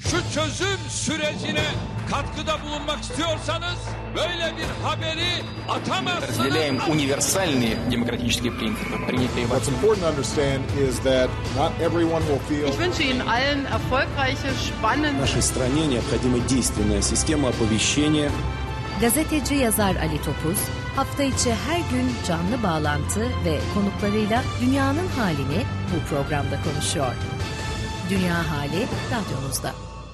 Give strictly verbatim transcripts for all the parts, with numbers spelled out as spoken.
şu çözüm sürecine katkıda bulunmak istiyorsanız böyle bir haberi atamazsınız. Разделяем универсальные демократические принципы, принятые в What's important to understand is that not everyone will feel. Ich wünsche Ihnen allen erfolgreiche, spannende. Нашей стране необходима действенная система оповещения. Gazeteci yazar Ali Topuz, hafta içi her gün canlı bağlantı ve konuklarıyla dünyanın halini bu programda konuşuyor. Dünya Hali radyonuzda.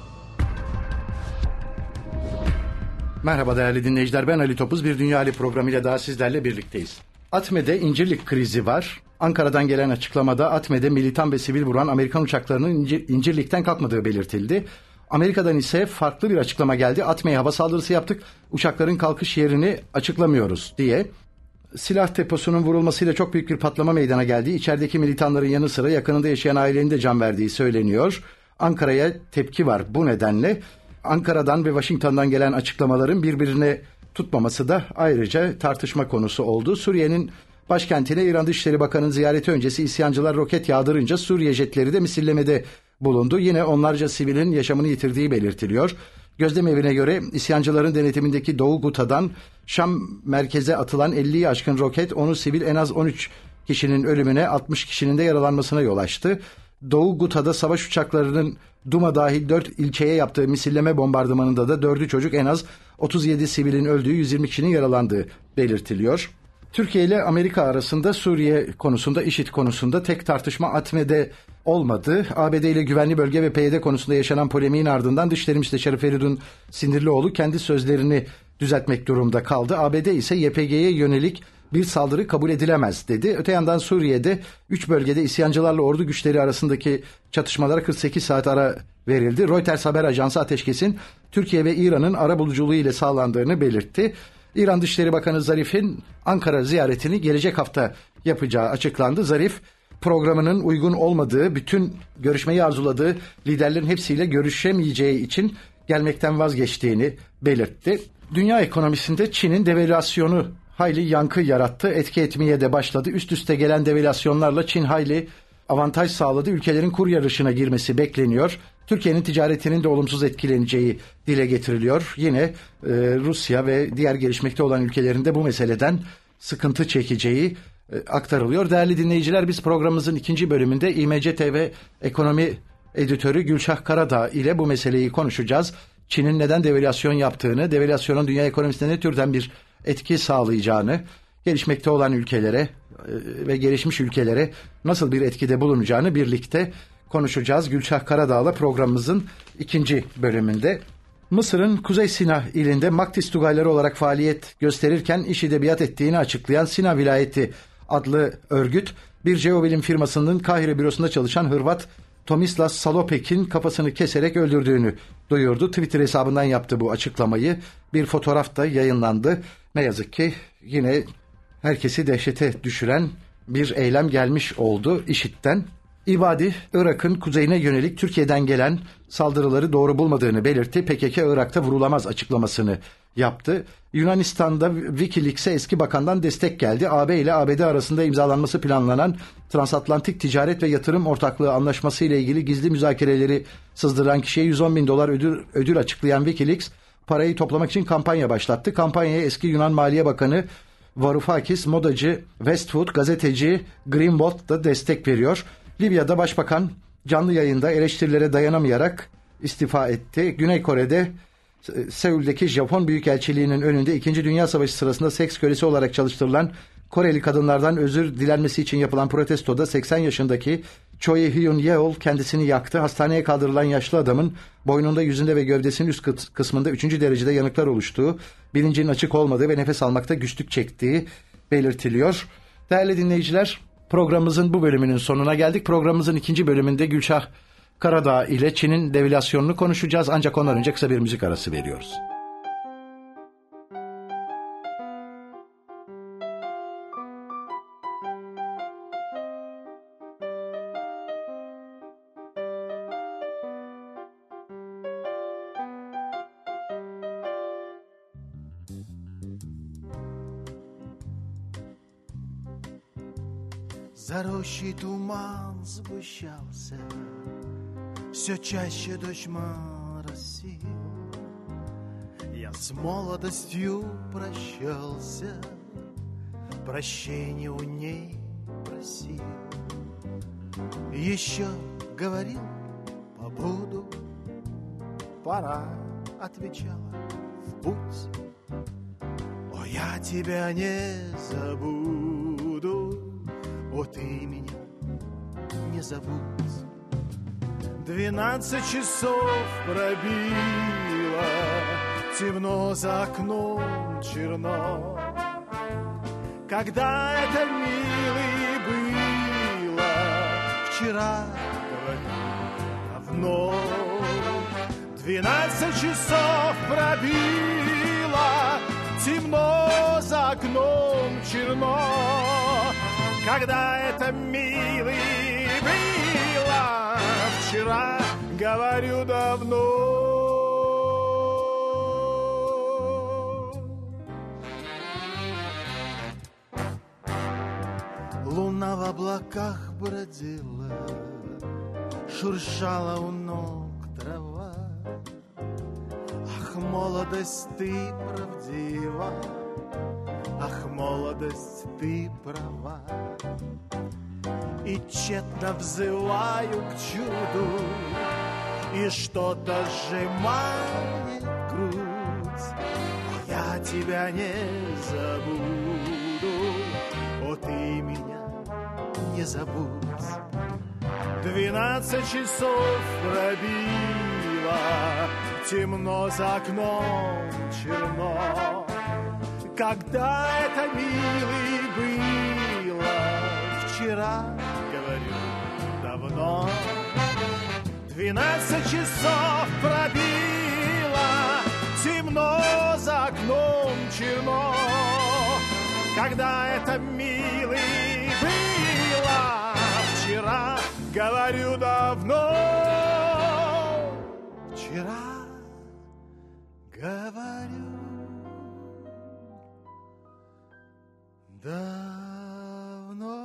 Merhaba değerli dinleyiciler, ben Ali Topuz. Bir Dünya Hali programıyla daha sizlerle birlikteyiz. ATME'de incirlik krizi var. Ankara'dan gelen açıklamada ATME'de militan ve sivil vuran Amerikan uçaklarının incir, incirlikten kalkmadığı belirtildi. Amerika'dan ise farklı bir açıklama geldi. ATME'ye hava saldırısı yaptık, uçakların kalkış yerini açıklamıyoruz diye. Silah deposunun vurulmasıyla çok büyük bir patlama meydana geldi. İçerideki militanların yanı sıra yakınında yaşayan ailenin de can verdiği söyleniyor. Ankara'ya tepki var bu nedenle. Ankara'dan ve Washington'dan gelen açıklamaların birbirine tutmaması da ayrıca tartışma konusu oldu. Suriye'nin başkentine İran Dışişleri Bakanı'nın ziyareti öncesi isyancılar roket yağdırınca Suriye jetleri de misillemede bulundu. Yine onlarca sivilin yaşamını yitirdiği belirtiliyor. Gözlem evine göre isyancıların denetimindeki Doğu Guta'dan Şam merkeze atılan elliyi aşkın roket onu sivil en az on üç kişinin ölümüne, altmış kişinin de yaralanmasına yol açtı. Doğu Guta'da savaş uçaklarının Duma dahil dört ilçeye yaptığı misilleme bombardımanında da dördü çocuk, en az otuz yedi sivilin öldüğü, yüz yirmi kişinin yaralandığı belirtiliyor. Türkiye ile Amerika arasında Suriye konusunda, IŞİD konusunda tek tartışma ATME'de olmadı. A B D ile güvenli bölge ve P Y D konusunda yaşanan polemiğin ardından Dışişleri Müsteşarı Feridun Sinirlioğlu kendi sözlerini düzeltmek durumunda kaldı. A B D ise Y P G'ye yönelik bir saldırı kabul edilemez dedi. Öte yandan Suriye'de üç bölgede isyancılarla ordu güçleri arasındaki çatışmalara kırk sekiz saat ara verildi. Reuters haber ajansı ateşkesin Türkiye ve İran'ın arabuluculuğu ile sağlandığını belirtti. İran Dışişleri Bakanı Zarif'in Ankara ziyaretini gelecek hafta yapacağı açıklandı. Zarif, programının uygun olmadığı, bütün görüşmeyi arzuladığı liderlerin hepsiyle görüşemeyeceği için gelmekten vazgeçtiğini belirtti. Dünya ekonomisinde Çin'in devalüasyonu hayli yankı yarattı, etki etmeye de başladı. Üst üste gelen devalüasyonlarla Çin hayli avantaj sağladı. Ülkelerin kur yarışına girmesi bekleniyor. Türkiye'nin ticaretinin de olumsuz etkileneceği dile getiriliyor. Yine e, Rusya ve diğer gelişmekte olan ülkelerin de bu meseleden sıkıntı çekeceği e, aktarılıyor. Değerli dinleyiciler, biz programımızın ikinci bölümünde İ M C T V ekonomi editörü Gülşah Karadağ ile bu meseleyi konuşacağız. Çin'in neden devalüasyon yaptığını, devalüasyonun dünya ekonomisine ne türden bir etki sağlayacağını, gelişmekte olan ülkelere e, ve gelişmiş ülkelere nasıl bir etkide bulunacağını birlikte konuşacağız. Gülşah Karadağ'la programımızın ikinci bölümünde. Mısır'ın Kuzey Sina ilinde Maktis Tugayları olarak faaliyet gösterirken IŞİD'e biat ettiğini açıklayan Sina Vilayeti adlı örgüt, bir jeobilim firmasının Kahire bürosunda çalışan Hırvat Tomislas Salopek'in kafasını keserek öldürdüğünü duyurdu. Twitter hesabından yaptı bu açıklamayı. Bir fotoğraf da yayınlandı. Ne yazık ki yine herkesi dehşete düşüren bir eylem gelmiş oldu IŞİD'den. İbadi, Irak'ın kuzeyine yönelik Türkiye'den gelen saldırıları doğru bulmadığını belirtti. P K K Irak'ta vurulamaz açıklamasını yaptı. Yunanistan'da Wikileaks'e eski bakandan destek geldi. A B ile A B D arasında imzalanması planlanan Transatlantik Ticaret ve Yatırım Ortaklığı Anlaşması ile ilgili gizli müzakereleri sızdıran kişiye yüz on bin dolar ödül, ödül açıklayan Wikileaks, parayı toplamak için kampanya başlattı. Kampanyaya eski Yunan Maliye Bakanı Varoufakis, modacı Westwood, gazeteci Greenwald da destek veriyor. Libya'da Başbakan canlı yayında eleştirilere dayanamayarak istifa etti. Güney Kore'de Seul'deki Japon Büyükelçiliği'nin önünde İkinci Dünya Savaşı sırasında seks kölesi olarak çalıştırılan Koreli kadınlardan özür dilenmesi için yapılan protestoda seksen yaşındaki Choi Hyun-yeol kendisini yaktı. Hastaneye kaldırılan yaşlı adamın boynunda, yüzünde ve gövdesinin üst kısmında üçüncü derecede yanıklar oluştuğu, bilincinin açık olmadığı ve nefes almakta güçlük çektiği belirtiliyor. Değerli dinleyiciler, programımızın bu bölümünün sonuna geldik. Programımızın ikinci bölümünde Gülşah Karadağ ile Çin'in devalüasyonunu konuşacağız. Ancak ondan önce kısa bir müzik arası veriyoruz. Заросший туман сгущался, все чаще дождь просил, я с молодостью прощался, прощения у ней просил. Еще говорил, побуду, пора, отвечала, в путь. О, я тебя не забуду, о, ты меня не забудь. Двенадцать часов пробило, темно за окном, черно. Когда это, милый, было? Вчера, говорю, давно. Двенадцать часов пробило, темно за окном, черно. Когда это, милый, было? Вчера, говорю, давно. Луна в облаках бродила, шуршала у ног трава. Ах, молодость, ты правдива, ах, молодость, ты права. И тщетно взываю к чуду, и что-то сжимает грудь. О, я тебя не забуду, о, ты меня не забудь. Двенадцать часов пробило, темно за окном, черно. Когда это, милый, было? Вчера, говорю, давно. Двенадцать часов пробило, темно за окном, черно. Когда это, милый, было? Вчера, говорю, давно. Вчера, говорю, давно.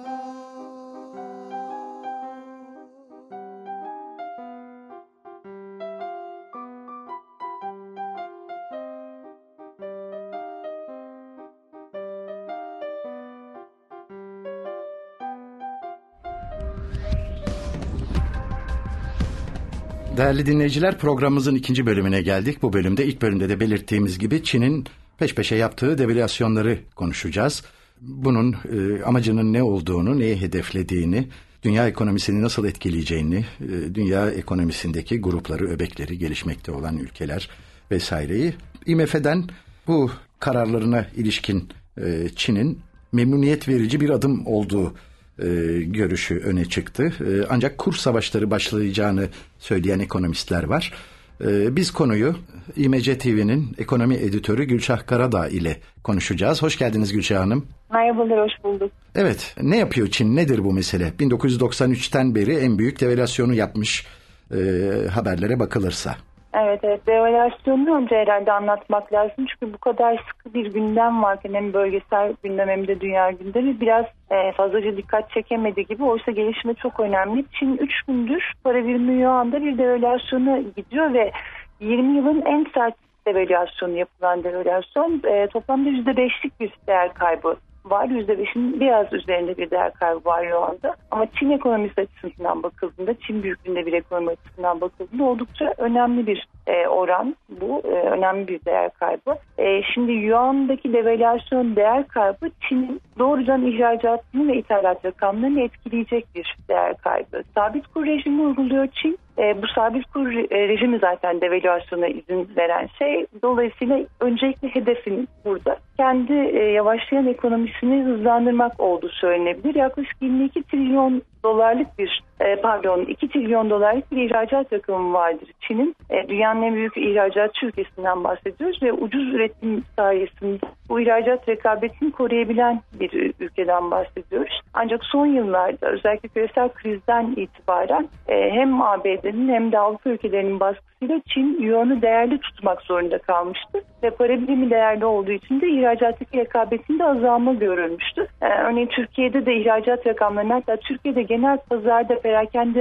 Değerli dinleyiciler, programımızın ikinci bölümüne geldik. Bu bölümde ilk bölümde de belirttiğimiz gibi Çin'in peş peşe yaptığı devalüasyonları konuşacağız. Bunun e, amacının ne olduğunu, neyi hedeflediğini, dünya ekonomisini nasıl etkileyeceğini, e, dünya ekonomisindeki grupları, öbekleri, gelişmekte olan ülkeler vesaireyi. I M F'den bu kararlarına ilişkin e, Çin'in memnuniyet verici bir adım olduğu e, görüşü öne çıktı. E, ancak kur savaşları başlayacağını söyleyen ekonomistler var. E, biz konuyu İ M C T V'nin ekonomi editörü Gülşah Karadağ ile konuşacağız. Hoş geldiniz Gülşah Hanım. Merhabalar, hoş bulduk. Evet, ne yapıyor Çin, nedir bu mesele? bin dokuz yüz doksan üçten beri en büyük devalüasyonu yapmış e, haberlere bakılırsa. Evet, evet. Devalüasyonu önce herhalde anlatmak lazım. Çünkü bu kadar sıkı bir gündem varken hem bölgesel gündem hem de dünya gündemi biraz e, fazlaca dikkat çekemediği gibi. Oysa gelişme çok önemli. Çin üç gündür para birimi yuanda bir devalüasyona gidiyor ve yirmi yılın en sert devalüasyonu yapılan devalüasyon e, toplamda yüzde beşlik bir değer kaybı var. yüzde beşin biraz üzerinde bir değer kaybı var şu anda. Ama Çin ekonomisi açısından bakıldığında, Çin büyüklüğünde bir ekonomi açısından bakıldığında oldukça önemli bir e, oran bu. E, önemli bir değer kaybı. E, şimdi Yuan'daki devalüasyon değer kaybı Çin'in doğrudan ihracatını ve ithalat rakamlarını etkileyecek bir değer kaybı. Sabit kur rejimi uyguluyor Çin. E, bu sabit kur e, rejimi zaten devalüasyona izin veren şey. Dolayısıyla öncelikli hedefinin burada kendi e, yavaşlayan ekonomisini hızlandırmak olduğu söylenebilir. Yaklaşık yirmi iki trilyon dolarlık bir e, pardon iki trilyon dolarlık bir ihracat rakamı vardır Çin'in. E, dünyanın en büyük ihracatçı ülkesinden bahsediyoruz ve ucuz üretim sayesinde bu ihracat rekabetini koruyabilen bir ülkeden bahsediyoruz. Ancak son yıllarda özellikle küresel krizden itibaren e, hem A B D'nin hem de Avrupa ülkelerinin baskısıyla Çin yuanı değerli tutmak zorunda kalmıştı. Ve para birimi değerli olduğu için de ihracattaki rekabetinde azalma görülmüştü. E, örneğin Türkiye'de de ihracat rakamlarının, hatta Türkiye'de genel pazarda perakende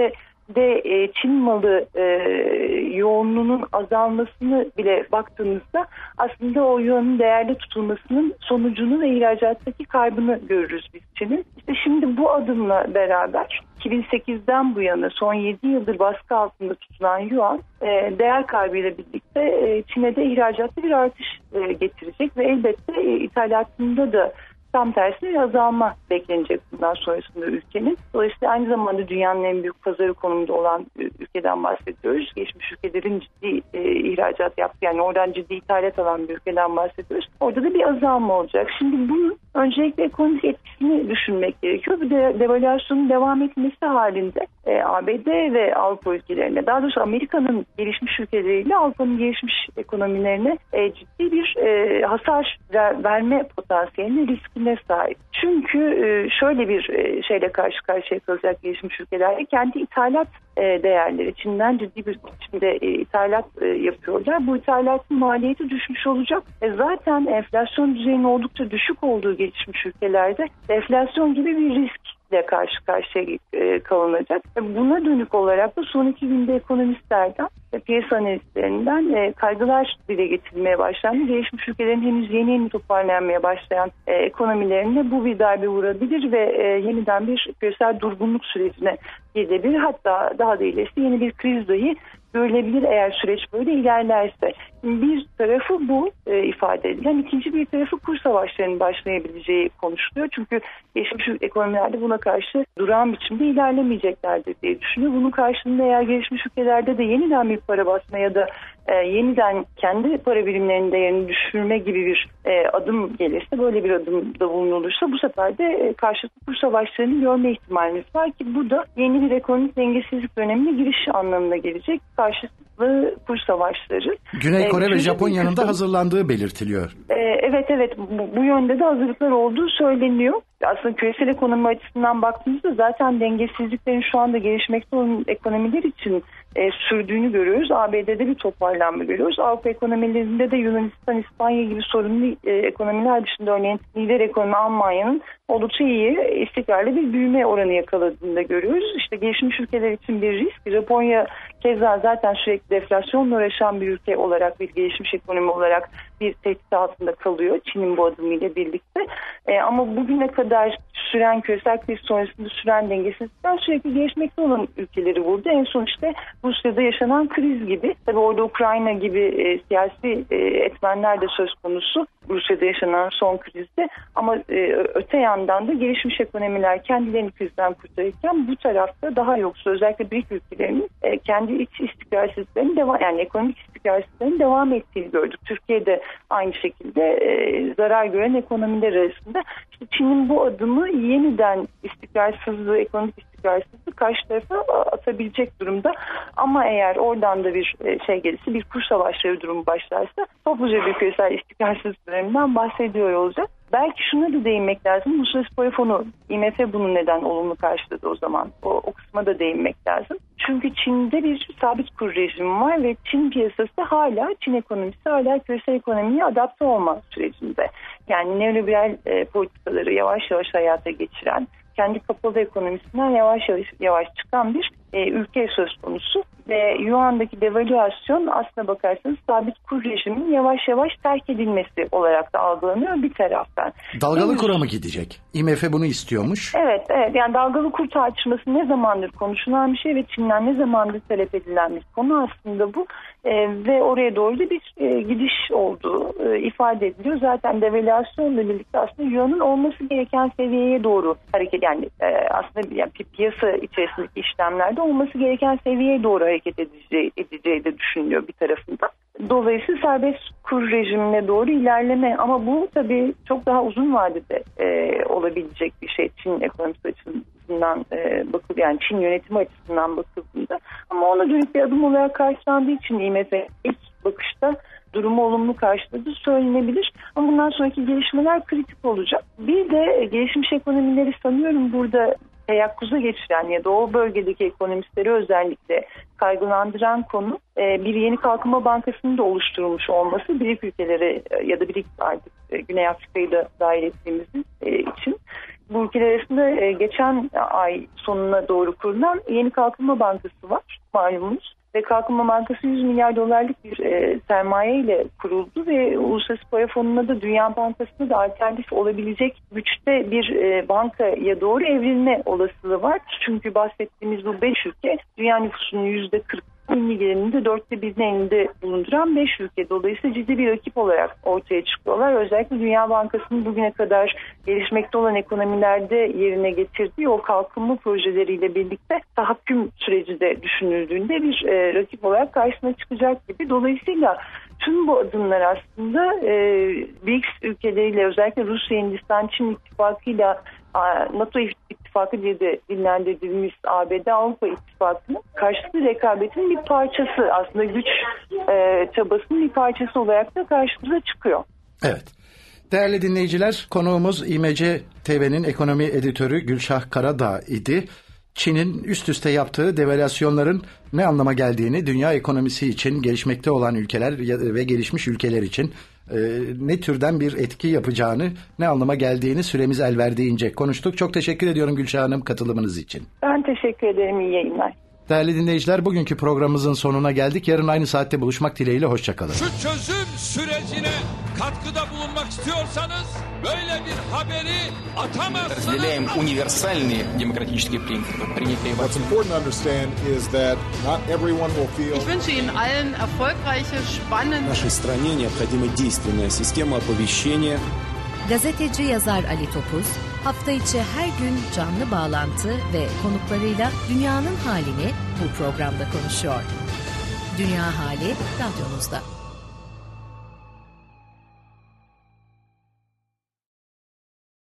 ve e, Çin malı e, yoğunluğunun azalmasını bile baktığımızda aslında o yuanın değerli tutulmasının sonucunu ve ihracattaki kaybını görürüz biz Çin'in. İşte şimdi bu adımla beraber iki bin sekizden bu yana son yedi yıldır baskı altında tutulan yuan e, değer kaybıyla birlikte e, Çin'e de ihracatta bir artış e, getirecek ve elbette e, ithalatında da tam tersine bir azalma beklenecek bundan sonrasında ülkenin. Dolayısıyla aynı zamanda dünyanın en büyük pazarı konumunda olan ülkeden bahsediyoruz. Geçmiş ülkelerin ciddi e, ihracat yaptı, yani oradan ciddi ithalat alan bir ülkeden bahsediyoruz. Orada da bir azalma olacak. Şimdi bunun öncelikle ekonomik etkisini düşünmek gerekiyor. Bir de devalüasyonun devam etmesi halinde e, A B D ve Avrupa ülkelerine, daha doğrusu Amerika'nın gelişmiş ülkeleriyle Avrupa'nın gelişmiş ekonomilerine e, ciddi bir e, hasar ver, verme potansiyeline, riskine sahip. Çünkü e, şöyle bir e, şeyle karşı karşıya kalacak gelişmiş ülkelerle, kendi ithalat e, değerleri, Çin'den ciddi bir biçimde e, ithalat e, yapıyorlar. Bu ithalatın maliyeti düşmüş olacak. E, zaten enflasyon düzeyinin oldukça düşük olduğu gelişmiş ülkelerde enflasyon gibi bir riskle karşı karşıya e, kalınacak. E, buna dönük olarak da son iki günde ekonomistlerden, e, piyasa analistlerinden e, kaygılar dile getirilmeye başlandı. Gelişmiş ülkelerin henüz yeni yeni toparlanmaya başlayan e, ekonomilerine bu bir darbe vurabilir ve e, yeniden bir küresel durgunluk sürecine gidebilir. Hatta daha da ilerisi yeni bir kriz dahi görülebilir eğer süreç böyle ilerlerse. Bir tarafı bu e, ifade edilen, ikinci bir tarafı kur savaşlarının başlayabileceği konuşuluyor. Çünkü gelişmiş ekonomilerde buna karşı durağan biçimde ilerlemeyeceklerdir diye düşünüyor. Bunun karşılığında eğer gelişmiş ülkelerde de yeniden bir para basma ya da e, yeniden kendi para birimlerinin değerini düşürme gibi bir e, adım gelirse, böyle bir adım da bulunulursa, bu sefer de e, karşılıklı kur savaşlarını görme ihtimalimiz var ki bu da yeni bir ekonomik dengesizlik dönemine giriş anlamına gelecek. Karşılıklı kur savaşları. Güney Kore ee, ve Japonya'nın da hazırlandığı belirtiliyor. Ee, evet evet bu, bu yönde de hazırlıklar olduğu söyleniyor. Aslında küresel ekonomi açısından baktığımızda zaten dengesizliklerin şu anda gelişmekte olan ekonomiler için e, sürdüğünü görüyoruz. A B D'de bir toparlanma görüyoruz. Avrupa ekonomilerinde de Yunanistan, İspanya gibi sorunlu e, ekonomiler dışında örneğin lider ekonomi Almanya'nın oldukça iyi, istikrarlı bir büyüme oranı yakaladığını da görüyoruz. İşte gelişmiş ülkeler için bir risk. Japonya keza zaten sürekli deflasyonla uğraşan bir ülke olarak, bir gelişmiş ekonomi olarak bir tehdit altında kalıyor Çin'in bu adımıyla birlikte. E, ama bugüne kadar süren küresel kriz sonrasında süren dengesizlikler sürekli gelişmekte olan ülkeleri vurdu. En son işte Rusya'da yaşanan kriz gibi. Tabii orada Ukrayna gibi e, siyasi e, etmenler de söz konusu Rusya'da yaşanan son krizde. Ama e, öte yandan da gelişmiş ekonomiler kendilerini krizden kurtarırken bu tarafta daha yoksul, özellikle büyük ülkelerinin e, kendi iç istikrarsızlıklarının devam, yani ekonomik istikrarsızlıkların devam ettiğini gördük. Türkiye'de aynı şekilde e, zarar gören ekonomiler arasında. İşte Çin'in bu adımı yeniden istikrarsızlığı, ekonomik istikrarsızlığı karşı tarafa atabilecek durumda. Ama eğer oradan da bir şey gelirse, bir kur savaşları durumu başlarsa topluca bir küresel istikrarsızlıklarından bahsediyor olacak. Belki şuna da değinmek lazım. Uluslararası Para Fonu, I M F bunun neden olumlu karşıladı o zaman. O, o kısma da değinmek lazım. Çünkü Çin'de bir sabit kur rejimi var ve Çin piyasası hala, Çin ekonomisi hala küresel ekonomiye adapte olma sürecinde. Yani neoliberal e, politikaları yavaş yavaş hayata geçiren, kendi kapalı ekonomisinden yavaş yavaş, yavaş çıkan bir e, ülke söz konusu. Ve Yuan'daki devalüasyon aslına bakarsanız sabit kur rejiminin yavaş yavaş terk edilmesi olarak da algılanıyor bir taraftan. Dalgalı Henüz... kura mı gidecek? I M F bunu istiyormuş. Evet, evet. Yani dalgalı kur tartışması ne zamandır konuşulan bir şey ve Çin'den ne zamandır talep edilen bir konu aslında bu. E, ve oraya doğru da bir e, gidiş olduğu e, ifade ediliyor. Zaten devalüasyonla birlikte aslında Yuan'ın olması gereken seviyeye doğru hareket, yani e, aslında yani piyasa içerisindeki işlemlerde olması gereken seviyeye doğru hareket edeceği, edeceği de düşünülüyor bir tarafından. Dolayısıyla serbest kur rejimine doğru ilerleme, ama bu tabii çok daha uzun vadede e, olabilecek bir şey Çin ekonomisi açısından e, bakıl, yani Çin yönetimi açısından bakıldığında. Ama ona dönük bir adım olarak karşılandığı için I M F ilk bakışta durumu olumlu karşıladı söylenebilir. Ama bundan sonraki gelişmeler kritik olacak. Bir de gelişmiş ekonomileri sanıyorum burada teyakkuza geçiren ya da o bölgedeki ekonomistleri özellikle kaygılandıran konu bir yeni kalkınma bankasının da oluşturulmuş olması, BRICS ülkeleri ya da BRICS artık Güney Afrika'yı da dahil ettiğimiz için Bu ülkeler arasında e, geçen ay sonuna doğru kurulan Yeni Kalkınma Bankası var malumunuz. Ve Kalkınma Bankası yüz milyar dolarlık bir e, sermaye ile kuruldu ve Uluslararası Para Fonu'na da Dünya Bankası'na da alternatif olabilecek güçte bir e, bankaya doğru evrilme olasılığı var. Çünkü bahsettiğimiz bu beş ülke dünya nüfusunun yüzde kırk milli gelirinin de dörtte birini elinde bulunduran beş ülke. Dolayısıyla ciddi bir rakip olarak ortaya çıkıyorlar. Özellikle Dünya Bankası'nın bugüne kadar gelişmekte olan ekonomilerde yerine getirdiği o kalkınma projeleriyle birlikte tahakküm süreci de düşünüldüğünde bir e, rakip olarak karşısına çıkacak gibi. Dolayısıyla tüm bu adımlar aslında e, B R I C S ülkeleriyle özellikle Rusya, Hindistan, Çin ittifakıyla NATO ittifakı diye de dillendirdiğimiz A B D Avrupa İttifakı'nın karşılıklı rekabetin bir parçası, aslında güç e, çabasının bir parçası olarak da karşımıza çıkıyor. Evet. Değerli dinleyiciler, konuğumuz İ M C T V'nin ekonomi editörü Gülşah Karadağ idi. Çin'in üst üste yaptığı devalüasyonların ne anlama geldiğini, dünya ekonomisi için, gelişmekte olan ülkeler ve gelişmiş ülkeler için e, ne türden bir etki yapacağını, ne anlama geldiğini süremiz el verdiğince konuştuk. Çok teşekkür ediyorum Gülşah Hanım katılımınız için. Ben teşekkür ederim. İyi yayınlar. Değerli dinleyiciler, bugünkü programımızın sonuna geldik. Yarın aynı saatte buluşmak dileğiyle. Hoşçakalın. Şu çözüm sürecine katkıda bulunmak istiyorsanız böyle bir haberi atamazsınız. Разделяем универсальные демократические принципы, принятые в What's important to understand is that not everyone will feel. Ich wünsche Ihnen allen erfolgreiche, spannende. Нашей стране необходима действенная система оповещения. Gazeteci yazar Ali Topuz, hafta içi her gün canlı bağlantı ve konuklarıyla dünyanın halini bu programda konuşuyor. Dünya Hali radyonuzda.